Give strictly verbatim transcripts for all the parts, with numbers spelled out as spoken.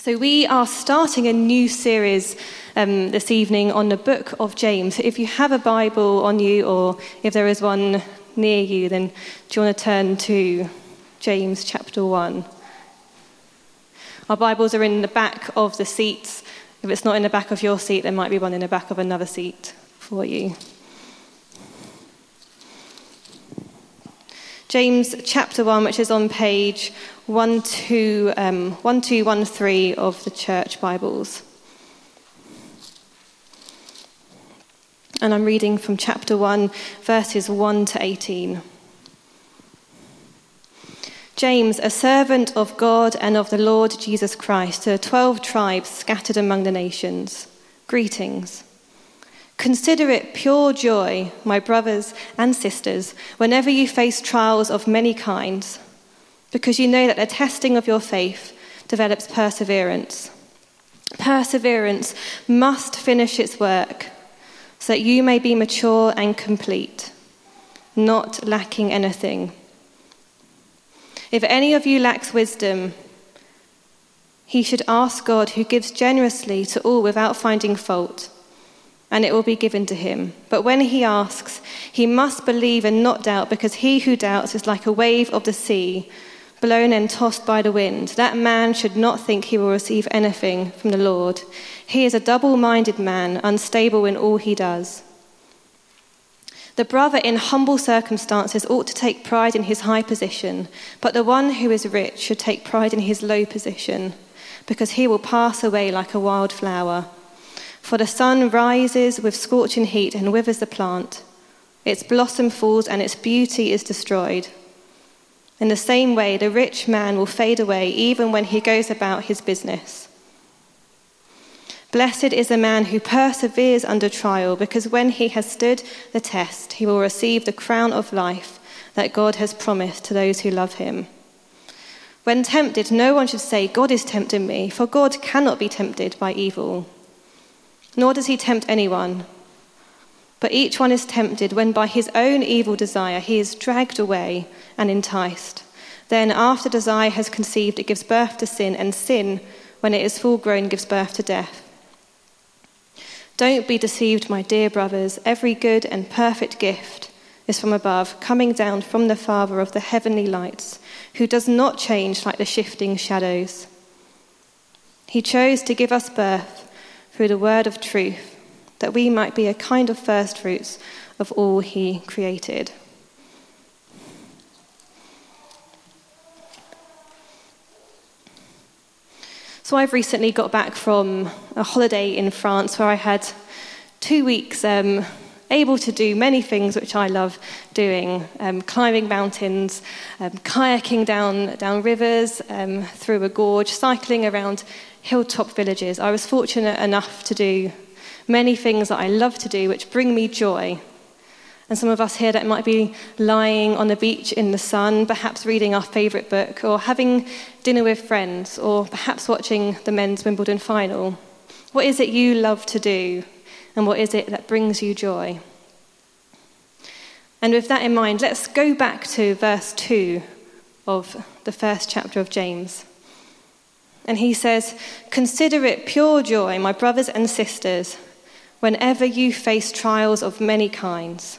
So we are starting a new series um, this evening on the book of James. If you have a Bible on you, or if there is one near you, then do you want to turn to James chapter one? Our Bibles are in the back of the seats. If it's not in the back of your seat, there might be one in the back of another seat for you. James chapter one, which is on page one two one three of the church Bibles. And I'm reading from chapter one, verses one to eighteen. James, a servant of God and of the Lord Jesus Christ, to the twelve tribes scattered among the nations, greetings. Consider it pure joy, my brothers and sisters, whenever you face trials of many kinds, because you know that the testing of your faith develops perseverance. Perseverance must finish its work, so that you may be mature and complete, not lacking anything. If any of you lacks wisdom, he should ask God, who gives generously to all without finding fault, and it will be given to him. But when he asks, he must believe and not doubt, because he who doubts is like a wave of the sea, blown and tossed by the wind. That man should not think he will receive anything from the Lord. He is a double-minded man, unstable in all he does. The brother in humble circumstances ought to take pride in his high position, but the one who is rich should take pride in his low position, because he will pass away like a wild flower. For the sun rises with scorching heat and withers the plant. Its blossom falls and its beauty is destroyed. In the same way, the rich man will fade away even when he goes about his business. Blessed is the man who perseveres under trial, because when he has stood the test, he will receive the crown of life that God has promised to those who love him. When tempted, no one should say, God is tempting me, for God cannot be tempted by evil. Nor does he tempt anyone. But each one is tempted when by his own evil desire he is dragged away and enticed. Then after desire has conceived, it gives birth to sin, and sin, when it is full grown, gives birth to death. Don't be deceived, my dear brothers. Every good and perfect gift is from above, coming down from the Father of the heavenly lights, who does not change like the shifting shadows. He chose to give us birth through the word of truth, that we might be a kind of first fruits of all he created. So I've recently got back from a holiday in France where I had two weeks um, able to do many things which I love doing, um, climbing mountains, um, kayaking down, down rivers, um, through a gorge, cycling around hilltop villages. I was fortunate enough to do many things that I love to do which bring me joy. And some of us here, that might be lying on the beach in the sun, perhaps reading our favourite book, or having dinner with friends, or perhaps watching the men's Wimbledon final. What is it you love to do, and what is it that brings you joy? And with that in mind, let's go back to verse two of the first chapter of James. And he says, "Consider it pure joy, my brothers and sisters, whenever you face trials of many kinds."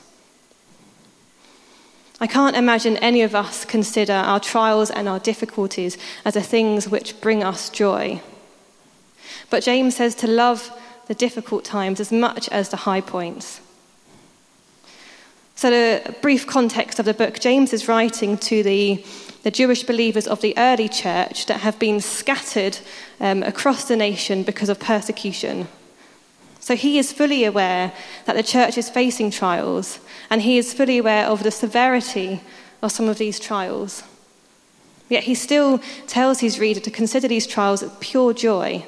I can't imagine any of us consider our trials and our difficulties as the things which bring us joy. But James says to love the difficult times as much as the high points. So the brief context of the book, James is writing to the, the Jewish believers of the early church that have been scattered um, across the nation because of persecution. So he is fully aware that the church is facing trials, and he is fully aware of the severity of some of these trials. Yet he still tells his reader to consider these trials as pure joy.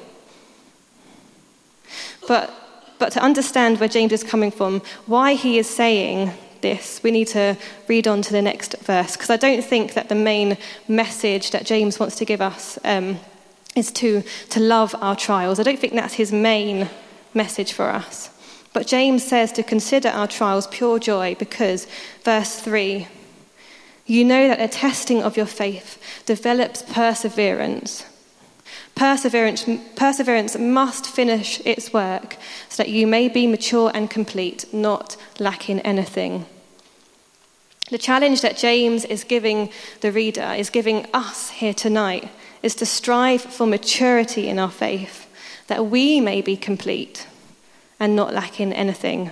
But, but to understand where James is coming from, why he is saying this, we need to read on to the next verse, because I don't think that the main message that James wants to give us um, is to, to love our trials. I don't think that's his main message for us. But James says to consider our trials pure joy because, verse three, you know that the testing of your faith develops perseverance. Perseverance, perseverance must finish its work so that you may be mature and complete, not lacking anything. The challenge that James is giving the reader, is giving us here tonight, is to strive for maturity in our faith, that we may be complete and not lacking anything.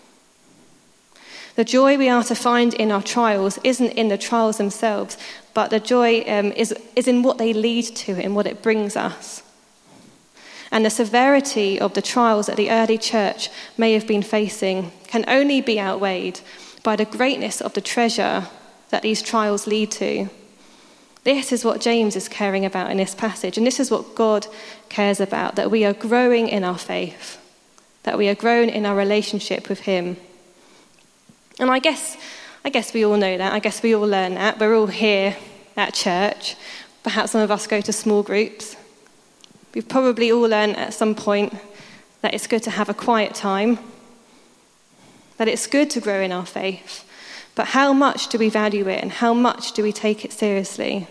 The joy we are to find in our trials isn't in the trials themselves, but the joy um, is, is in what they lead to, in what it brings us. And the severity of the trials that the early church may have been facing can only be outweighed by the greatness of the treasure that these trials lead to. This is what James is caring about in this passage, and this is what God cares about, that we are growing in our faith, that we are growing in our relationship with him. And I guess I guess we all know that. I guess we all learn that. We're all here at church. Perhaps some of us go to small groups. We've probably all learned at some point that it's good to have a quiet time, that it's good to grow in our faith. But how much do we value it, and how much do we take it seriously?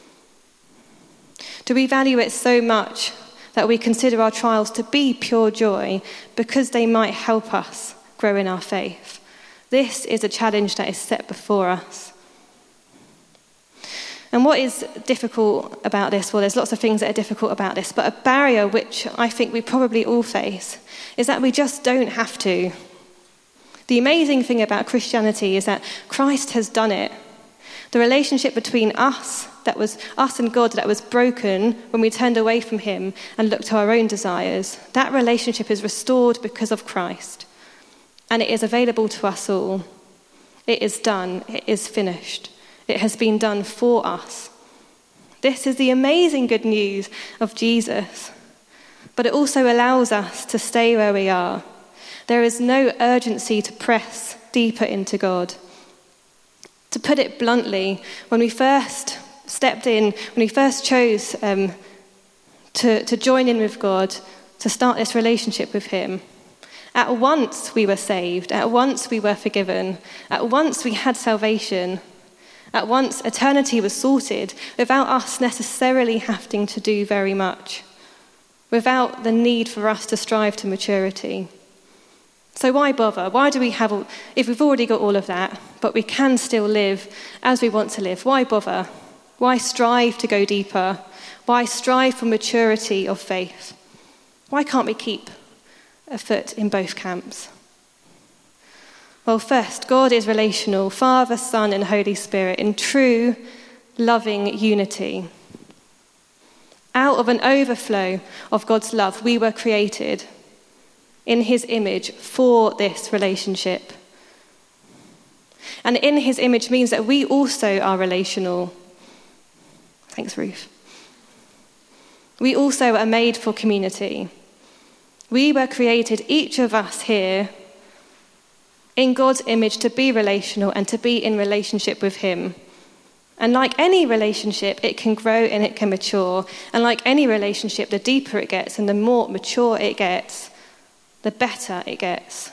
Do we value it so much that we consider our trials to be pure joy because they might help us grow in our faith? This is a challenge that is set before us. And what is difficult about this? Well, there's lots of things that are difficult about this, but a barrier which I think we probably all face is that we just don't have to. The amazing thing about Christianity is that Christ has done it. The relationship between us, that was us and God, that was broken when we turned away from him and looked to our own desires, that relationship is restored because of Christ. And it is available to us all. It is done. It is finished. It has been done for us. This is the amazing good news of Jesus. But it also allows us to stay where we are. There is no urgency to press deeper into God. To put it bluntly, when we first stepped in, when we first chose um, to, to join in with God, to start this relationship with him, at once we were saved, at once we were forgiven, at once we had salvation, at once eternity was sorted without us necessarily having to do very much, without the need for us to strive to maturity. So why bother? Why do we have, all, if we've already got all of that, but we can still live as we want to live, why bother? Why strive to go deeper? Why strive for maturity of faith? Why can't we keep a foot in both camps? Well, first, God is relational, Father, Son, and Holy Spirit, in true, loving unity. Out of an overflow of God's love, we were created in his image for this relationship. And in his image means that we also are relational. Thanks, Ruth. We also are made for community. We were created, each of us here, in God's image to be relational and to be in relationship with him. And like any relationship, it can grow and it can mature. And like any relationship, the deeper it gets and the more mature it gets, the better it gets.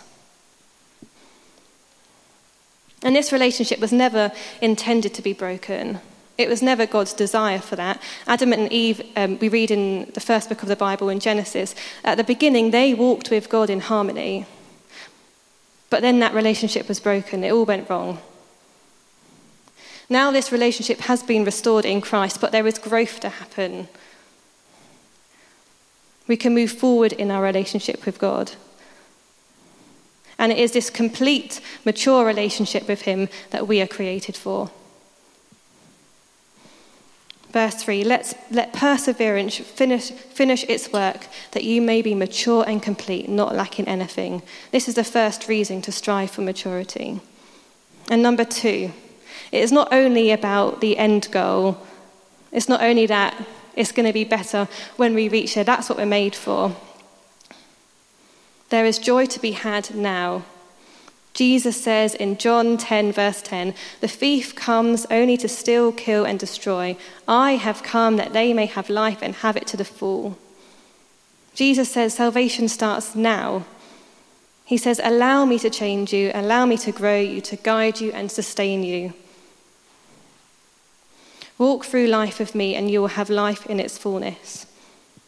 And this relationship was never intended to be broken. It was never God's desire for that. Adam and Eve, um, we read in the first book of the Bible in Genesis, at the beginning they walked with God in harmony. But then that relationship was broken. It all went wrong. Now this relationship has been restored in Christ, but there is growth to happen. We can move forward in our relationship with God. And it is this complete, mature relationship with him that we are created for. Verse three, Let's, let perseverance finish, finish its work, that you may be mature and complete, not lacking anything. This is the first reason to strive for maturity. And number two, it is not only about the end goal. It's not only that it's going to be better when we reach it. That's what we're made for. There is joy to be had now. Jesus says in John ten, verse ten, the thief comes only to steal, kill, and destroy. I have come that they may have life and have it to the full. Jesus says salvation starts now. He says, allow me to change you, allow me to grow you, to guide you and sustain you. Walk through life with me and you will have life in its fullness.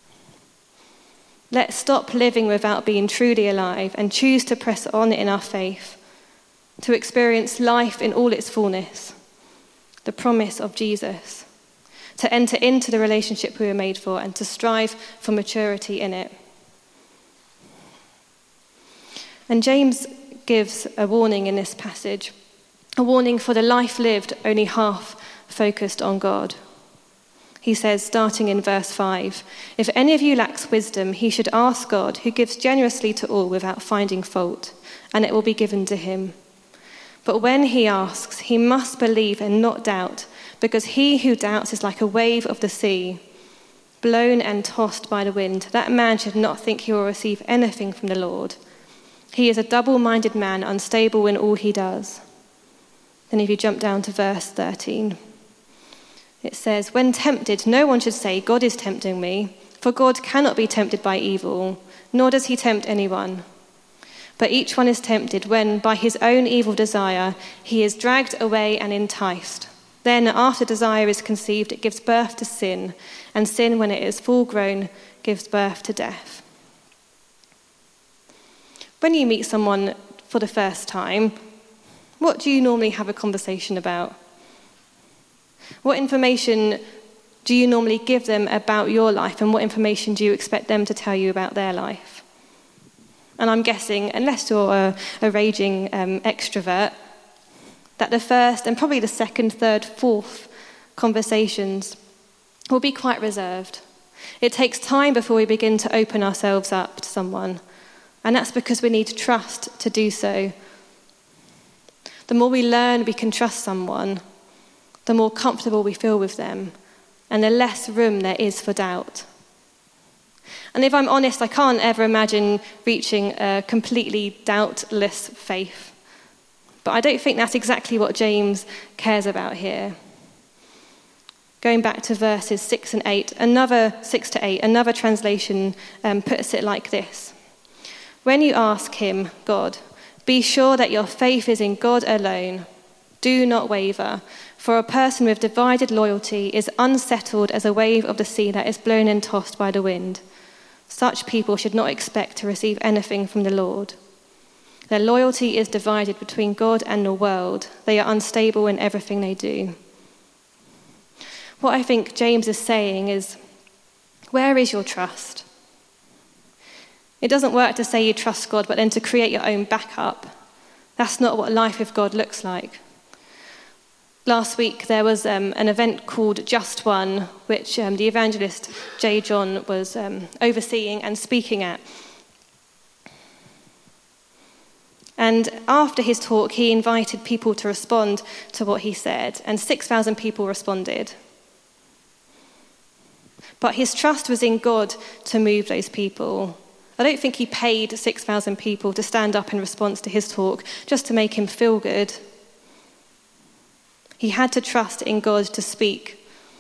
Let's stop living without being truly alive and choose to press on in our faith, to experience life in all its fullness, the promise of Jesus, to enter into the relationship we were made for and to strive for maturity in it. And James gives a warning in this passage, a warning for the life lived only half focused on God. He says, starting in verse five, "If any of you lacks wisdom, he should ask God, who gives generously to all without finding fault, and it will be given to him. But when he asks, he must believe and not doubt, because he who doubts is like a wave of the sea, blown and tossed by the wind. That man should not think he will receive anything from the Lord. He is a double-minded man, unstable in all he does." Then if you jump down to verse thirteen, it says, "When tempted, no one should say, 'God is tempting me,' for God cannot be tempted by evil, nor does he tempt anyone. But each one is tempted when, by his own evil desire, he is dragged away and enticed. Then, after desire is conceived, it gives birth to sin, and sin, when it is full grown, gives birth to death." When you meet someone for the first time, what do you normally have a conversation about? What information do you normally give them about your life, and what information do you expect them to tell you about their life? And I'm guessing, unless you're a, a raging um, extrovert, that the first and probably the second, third, fourth conversations will be quite reserved. It takes time before we begin to open ourselves up to someone, and that's because we need trust to do so. The more we learn we can trust someone, the more comfortable we feel with them, and the less room there is for doubt. And if I'm honest, I can't ever imagine reaching a completely doubtless faith. But I don't think that's exactly what James cares about here. Going back to verses six and eight, another six to eight, another translation um, puts it like this: "When you ask him, God, be sure that your faith is in God alone. Do not waver, for a person with divided loyalty is unsettled as a wave of the sea that is blown and tossed by the wind. Such people should not expect to receive anything from the Lord. Their loyalty is divided between God and the world. They are unstable in everything they do." What I think James is saying is, where is your trust? It doesn't work to say you trust God, but then to create your own backup. That's not what life with God looks like. Last week there was um, an event called Just One, which um, the evangelist J. John was um, overseeing and speaking at. And after his talk, he invited people to respond to what he said, and six thousand people responded. But his trust was in God to move those people. I don't think he paid six thousand people to stand up in response to his talk just to make him feel good. He had to trust in God to speak.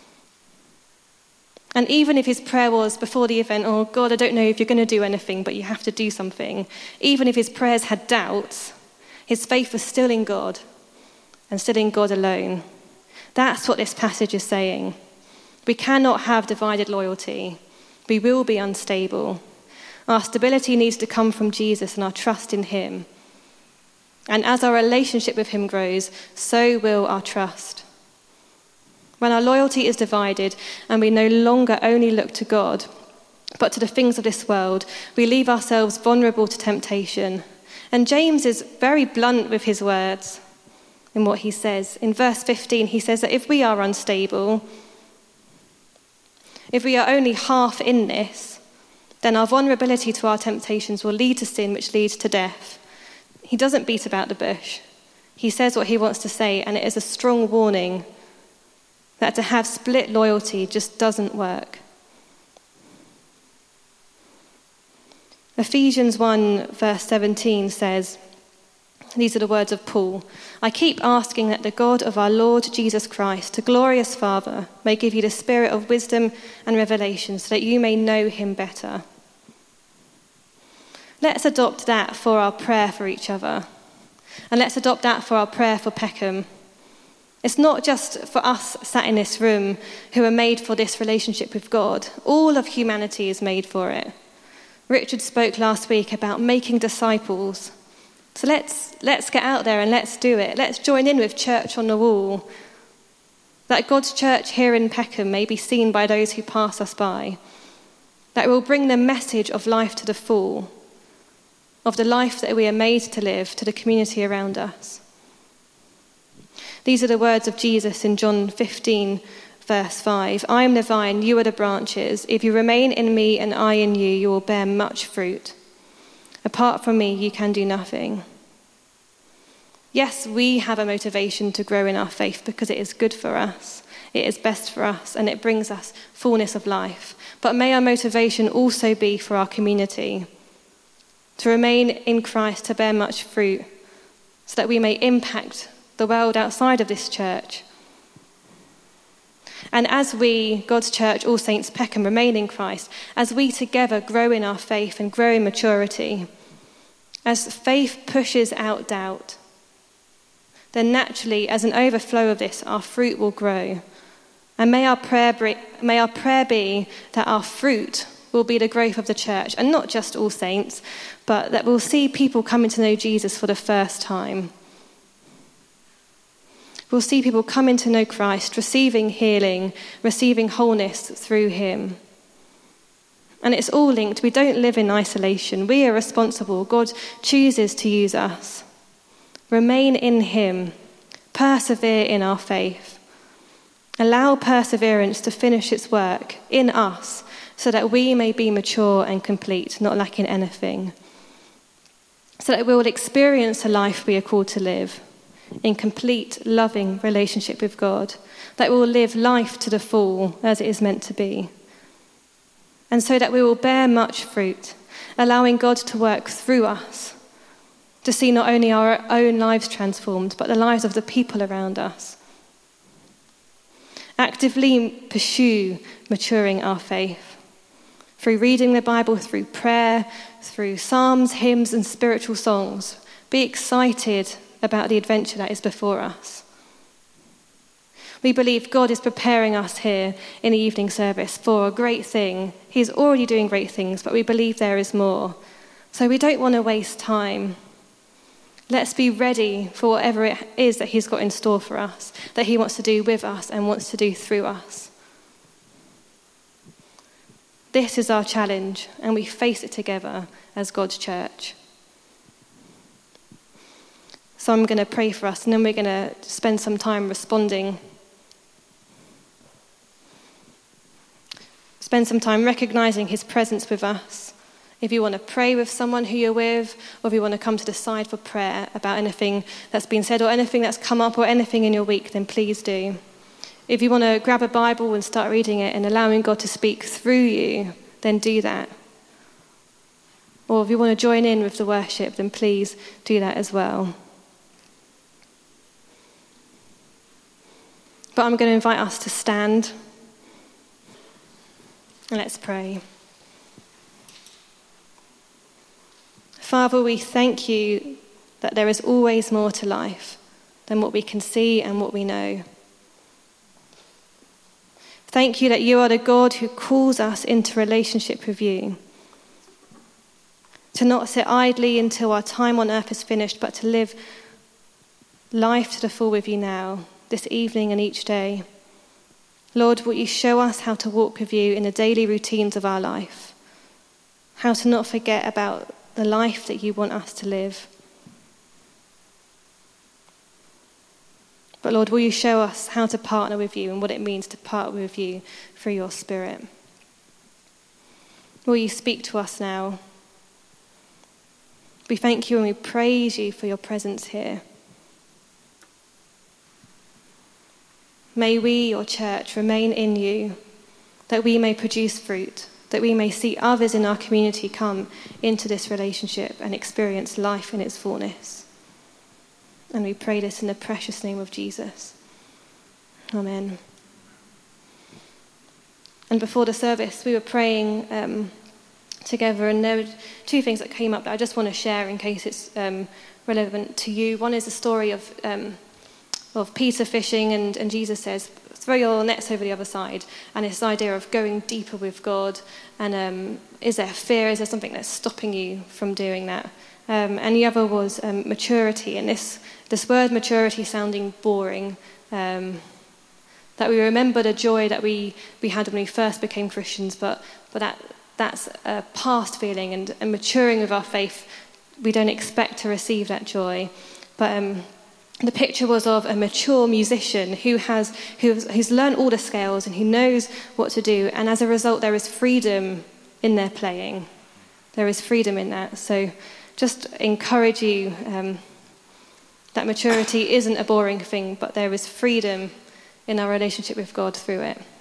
And even if his prayer was before the event, "Oh God, I don't know if you're going to do anything, but you have to do something," even if his prayers had doubts, his faith was still in God and still in God alone. That's what this passage is saying. We cannot have divided loyalty. We will be unstable. Our stability needs to come from Jesus and our trust in him. And as our relationship with him grows, so will our trust. When our loyalty is divided and we no longer only look to God, but to the things of this world, we leave ourselves vulnerable to temptation. And James is very blunt with his words in what he says. In verse fifteen, he says that if we are unstable, if we are only half in this, then our vulnerability to our temptations will lead to sin, which leads to death. He doesn't beat about the bush. He says what he wants to say, and it is a strong warning that to have split loyalty just doesn't work. Ephesians one verse seventeen says, these are the words of Paul, "I keep asking that the God of our Lord Jesus Christ, the glorious Father, may give you the spirit of wisdom and revelation so that you may know him better." Let's adopt that for our prayer for each other. And let's adopt that for our prayer for Peckham. It's not just for us sat in this room who are made for this relationship with God. All of humanity is made for it. Richard spoke last week about making disciples. So let's let's get out there and let's do it. Let's join in with Church on the Wall. That God's church here in Peckham may be seen by those who pass us by. That will bring the message of life to the full, of the life that we are made to live to the community around us. These are the words of Jesus in John fifteen, verse five. I am the vine, you are the branches. If you remain in me and I in you, you will bear much fruit. Apart from me, you can do nothing. Yes, we have a motivation to grow in our faith because it is good for us, it is best for us, and it brings us fullness of life. But may our motivation also be for our community, to remain in Christ, to bear much fruit, so that we may impact the world outside of this church. And as we, God's church, All Saints Peckham, remain in Christ, as we together grow in our faith and grow in maturity, as faith pushes out doubt, then naturally, as an overflow of this, our fruit will grow. And may our prayer be, may our prayer be that our fruit will be the growth of the church, and not just All Saints, but that we'll see people coming to know Jesus for the first time. We'll see people coming to know Christ, receiving healing, receiving wholeness through him. And it's all linked. We don't live in isolation. We are responsible. God chooses to use us. Remain in him. Persevere in our faith. Allow perseverance to finish its work in us so that we may be mature and complete, not lacking anything. So that we will experience the life we are called to live in complete, loving relationship with God. That we will live life to the full as it is meant to be. And so that we will bear much fruit, allowing God to work through us, to see not only our own lives transformed, but the lives of the people around us. Actively pursue maturing our faith through reading the Bible, through prayer, through psalms, hymns, and spiritual songs. Be excited about the adventure that is before us. We believe God is preparing us here in the evening service for a great thing. He's already doing great things, but we believe there is more. So we don't want to waste time. Let's be ready for whatever it is that he's got in store for us, that he wants to do with us and wants to do through us. This is our challenge, and we face it together as God's church. So I'm going to pray for us, and then we're going to spend some time responding. Spend some time recognizing his presence with us. If you want to pray with someone who you're with, or if you want to come to the side for prayer about anything that's been said or anything that's come up or anything in your week, then please do. If you want to grab a Bible and start reading it and allowing God to speak through you, then do that. Or if you want to join in with the worship, then please do that as well. But I'm going to invite us to stand and let's pray. Father, we thank you that there is always more to life than what we can see and what we know. Thank you that you are the God who calls us into relationship with you. To not sit idly until our time on earth is finished, but to live life to the full with you now, this evening and each day. Lord, will you show us how to walk with you in the daily routines of our life, how to not forget about the life that you want us to live. But Lord, will you show us how to partner with you and what it means to partner with you through your Spirit? Will you speak to us now? We thank you and we praise you for your presence here. May we, your church, remain in you, that we may produce fruit, that we may see others in our community come into this relationship and experience life in its fullness. And we pray this in the precious name of Jesus. Amen. And before the service, we were praying um, together, and there were two things that came up that I just want to share in case it's um, relevant to you. One is the story of um, of Peter fishing, and, and Jesus says, throw your nets over the other side. And it's this idea of going deeper with God. And um, is there fear? Is there something that's stopping you from doing that? Um, and the other was um, maturity. And this, this word maturity sounding boring, um, that we remember the joy that we, we had when we first became Christians, but, but that that's a past feeling, and, and maturing with our faith, we don't expect to receive that joy. But um, the picture was of a mature musician who has who's, who's learned all the scales and who knows what to do, and as a result there is freedom in their playing. There is freedom in that. So just encourage you um, that maturity isn't a boring thing, but there is freedom in our relationship with God through it.